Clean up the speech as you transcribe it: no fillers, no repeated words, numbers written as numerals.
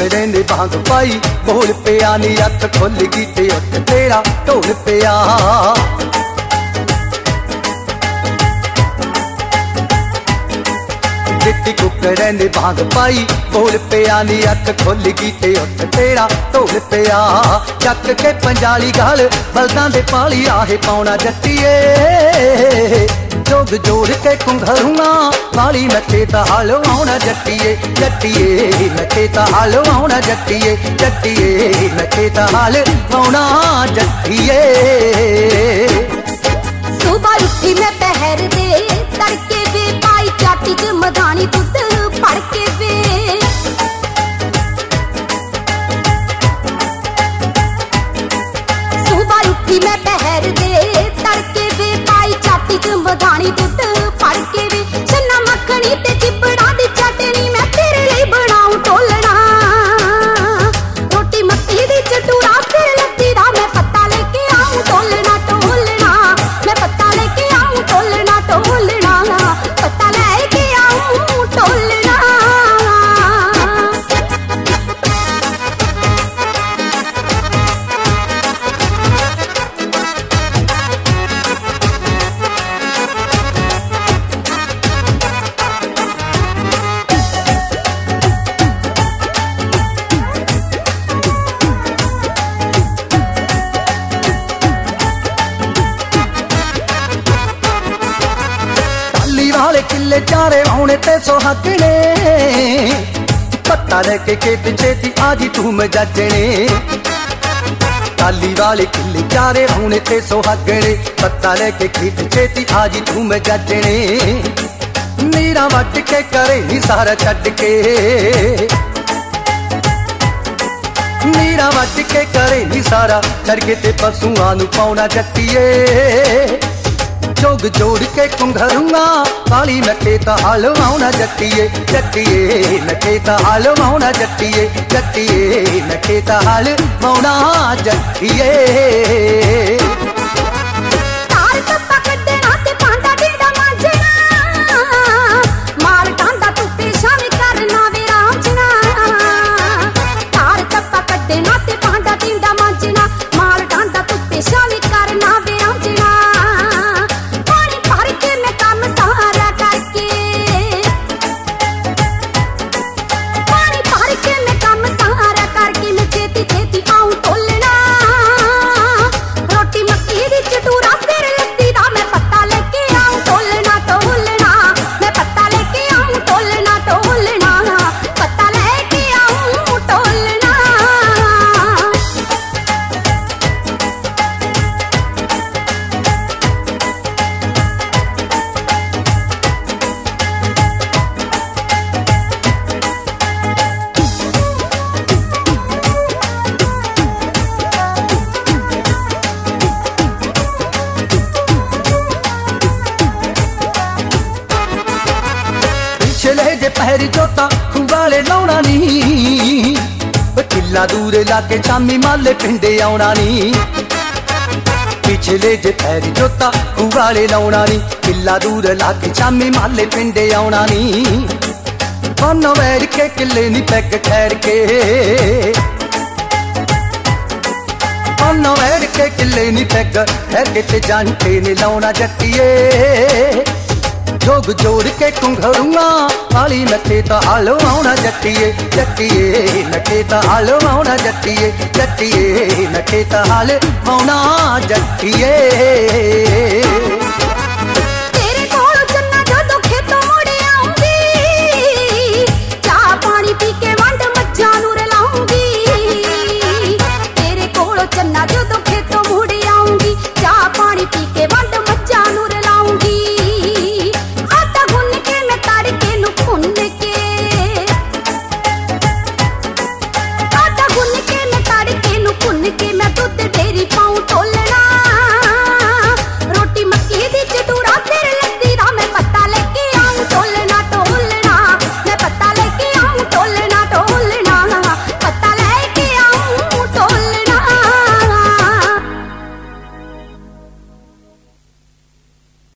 कुकड़े ने भांग पाई बोल पिया नी अख खुल गई ते उठ तेरा ढोल पिया। जिट्टी कुकड़े ने भांग पाई बोल पिया नी अख खुल गई ते उठ तेरा ढोल पिया। चक के पंजाली गाल बलदां दे पाली आहे पाउणा जट्टीए जोग जोड़ के कुंघरूंगा वाली नचे ता हालो आउणा जट्टीए जट्टीए नचे ता हालो आउणा जट्टीए जट्टीए नचे ता हाल आउणा जट्टीए। सुबह उठी मैं पहर दे तड़के वे पाई चाटी च मधानी दुध फड़ के वे। सुबह उठी मैं पहर दे तड़के वे पाई चाटी च मधानी दुध फड़ के वे। छन्ना मक्खनी ते चिबड़ा दी चटनी मैं तेरे लिए बनाऊं टोलना। रोटी मक्की दी चटूरा फिर लस्सी दा मैं पत्ता लेके आऊं टोलना टोलना। मैं पत्ता लेके आऊं टोलना टोलना पत्ता लेके आऊं टोलना। वाले किले चारे आने ते सुहागने पत्ता लेके खेत छेती आजी तू मजाजने। टाली वाले किले चारे आने ते सुहागने पत्ता लेके खेत छेती आजी तू मजाजने। नीरा वट के करे नी सारा छड्ड के नीरा वट के करे नी सारा छड़ के ते पशुआं नूं पाउणा जट्टीए जोग जोड़ के कुंघरूंगा काली नचे ता हाल आउणा जट्टीए जट्टीए नचे ता हाल आउणा जट्टीए जट्टीए नचे ता हाल आउणा जट्टीए। तार टप्पा कड्डना ते पांडा डीडा मांजना माल टांडा तू पेशा वे करना वे रांझना। तार टप्पा कड्डना ते पांडा डीडा मांजना माल टांडा तू पेशा वे करना वे रांझना। पहरी जोता खुवाले लाउणा नी किला दूर लाके शामी माले पिंडे आउणा नी। पिछले जे पैरी जोता खुवाले लाउणा नी किला दूर लाके शामी माले पिंडे आउणा नी। बन वैर के किले नी पैग ठहर के बन वैर के किले नी पैग ठहर के ते जानते ने लाउणा जट्टीए जोग जोड़ के कुंघरूंगा काली नचे ता हालो आउणा जट्टीए जट्टीए नचे ता हालो आउणा जट्टीए जट्टीए नचे ता हाल आउणा जट्टीए।